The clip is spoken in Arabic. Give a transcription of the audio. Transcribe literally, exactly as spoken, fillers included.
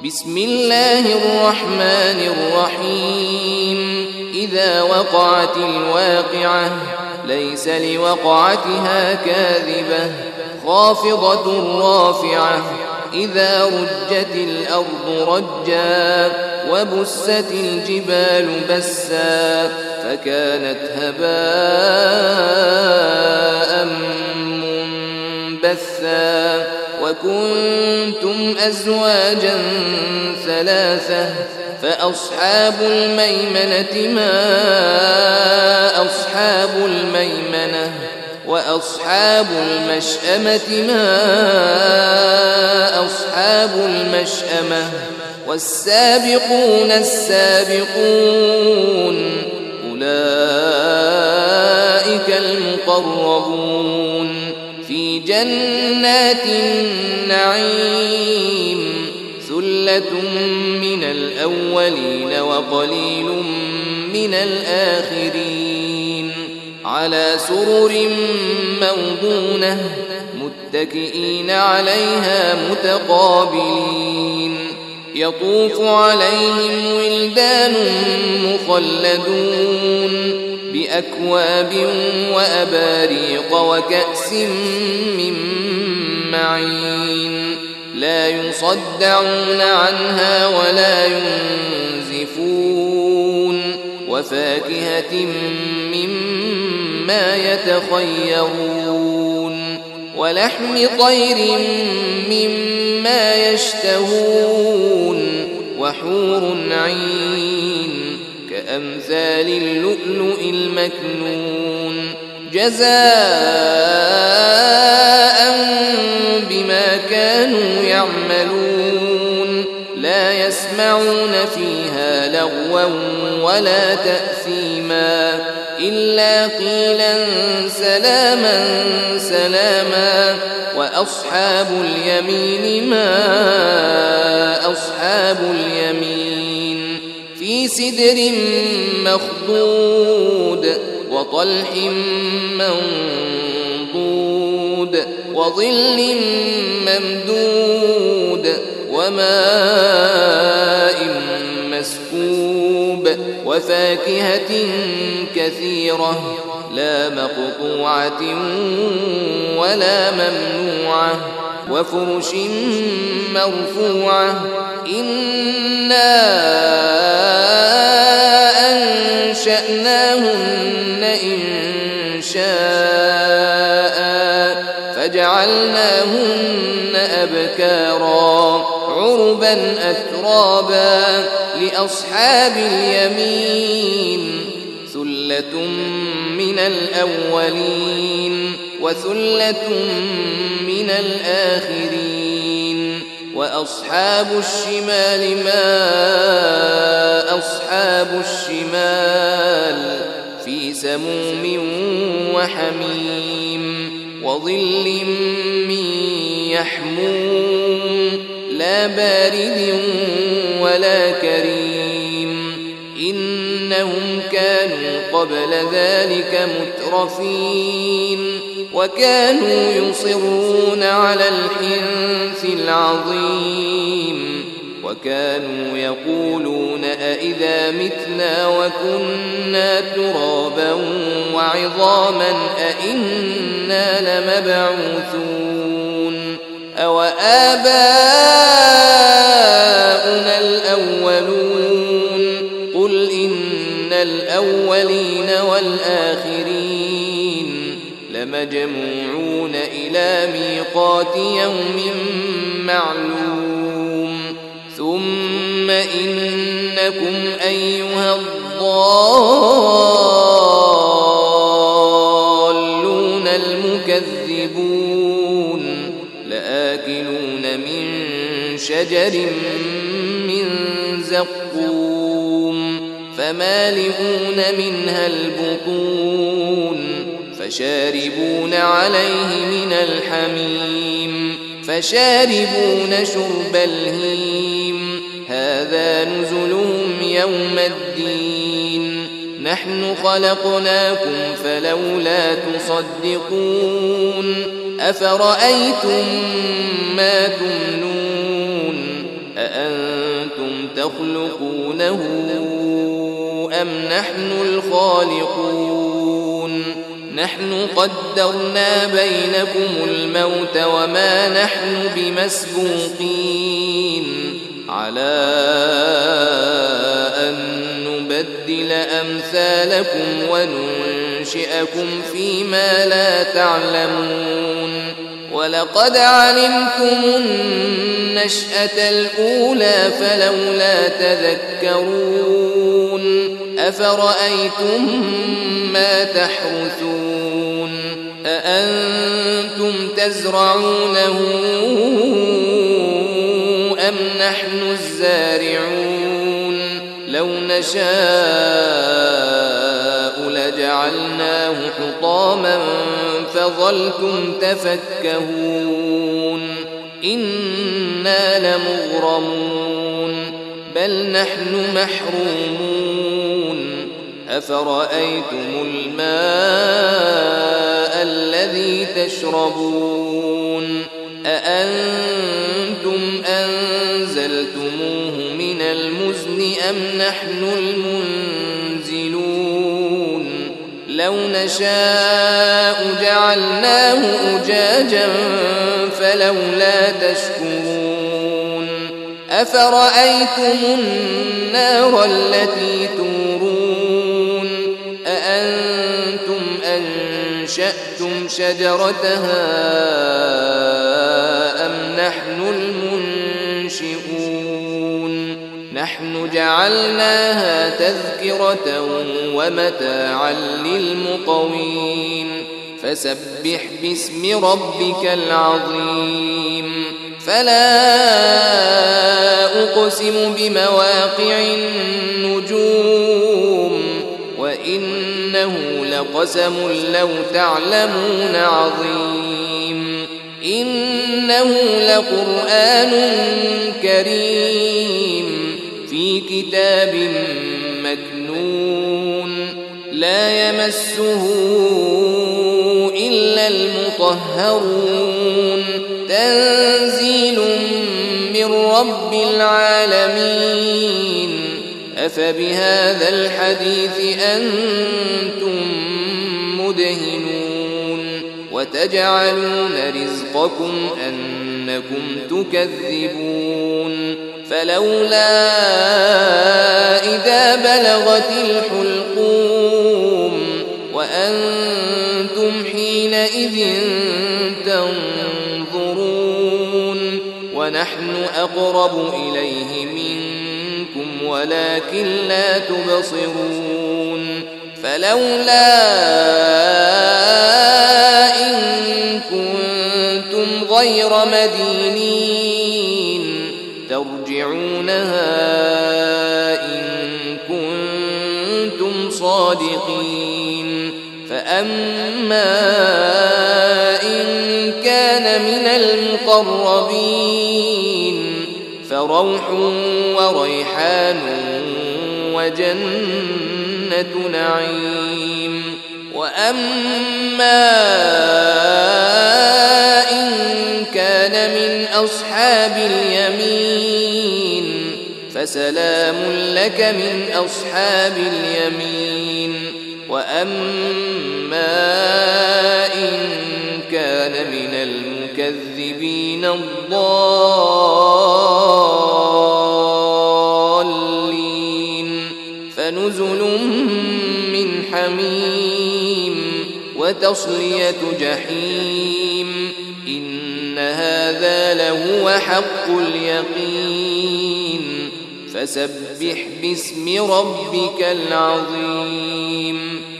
بسم الله الرحمن الرحيم إذا وقعت الواقعة ليس لوقعتها كاذبة خافضة رافعة إذا رجت الأرض رجا وبست الجبال بسا فكانت هباء منبثا وكنتم أزواجا ثلاثة فأصحاب الميمنة ما أصحاب الميمنة وأصحاب المشأمة ما أصحاب المشأمة والسابقون السابقون أولئك المقربون في جنات النعيم ثلة من الأولين وقليل من الآخرين على سرر موضونة متكئين عليها متقابلين يطوف عليهم ولدان مخلدون بأكواب وأباريق وكأس من معين لا يصدعون عنها ولا ينزفون وفاكهة مما يتخيرون ولحم طير مما يشتهون وحور عين كأمثال اللؤلؤ المكنون جزاء بما كانوا يعملون لا يسمعون فيها لغوا ولا تأثيما إلا قيلا سلاما سلاما وأصحاب اليمين ما أصحاب اليمين في سدر مخضود وطلح منضود وظل ممدود وماء مسكوب وفاكهة كثيرة لا مقطوعة ولا ممنوعة وفرش مرفوعة إنا أنشأناهن إنشاء فجعلناهن أبكارا عربا أترابا لأصحاب اليمين ثلة من الأولين وثلة من الآخرين وأصحاب الشمال ما أصحاب الشمال في سموم وحميم وظل من يحموم لا بارد ولا كريم إنهم كانوا قبل ذلك مترفين وكانوا يصرون على الحنث العظيم وكانوا يقولون أئذا متنا وكنا ترابا وعظاما أئنا لمبعوثون أو آباؤنا الأولون قل إن الأولين والآخرين لمجموعون إلى ميقات يوم معلوم ثم إنكم أيها الضالون المكذبون لآكلون من شجر من زقوم فمالئون منها البطون فشاربون عليه من الحميم فشاربون شرب الهيم هذا نزلهم يوم الدين نحن خلقناكم فلولا تصدقون أفرأيتم ما تمنون أأنتم تخلقونه أم نحن الخالقون نحن قدرنا بينكم الموت وما نحن بمسبوقين على أن نبدل أمثالكم وننشئكم فيما لا تعلمون ولقد علمتم النشأة الأولى فلولا تذكرون أفرأيتم ما تحرثون أأنتم تزرعونه أم نحن الزارعون لو نشاء لجعلناه حطاما فظلتم تفكهون إنا لمغرمون بل نحن محرومون أفرأيتم الماء الذي تشربون أأنتم أنزلتموه من المزن أم نحن المنزلون لو نشاء جعلناه أجاجا فلولا تشكرون أفرأيتم النار التي تورون أأنتم أنشأتم شجرتها أم نحن المنشئون نحن جعلناها تذكرة ومتاعا للمقوين فسبح باسم ربك العظيم فلا أقسم بمواقع النجوم وإنه لقسم لو تعلمون عظيم إنه لقرآن كريم في كتاب مكنون لا يمسه إلا المطهرون تنزيل من رب العالمين أفبهذا الحديث أنتم مدهنون وتجعلون رزقكم أنكم تكذبون فلولا إذا بلغت الحلقوم وأنتم حينئذ تنظرون ونحن أقرب إليه منكم ولكن لا تبصرون فلولا إن كنتم غير مدينين ترجعونها إن كنتم صادقين فأما إن كان من المقربين فروح وريحان وجنة نعيم وأما إن كان من أصحاب اليمين فسلام لك من أصحاب اليمين وأما إن كان من المكذبين الضالين فنزل من حميم وتصلية جحيم إن هذا لهو حق اليقين فسبح باسم ربك العظيم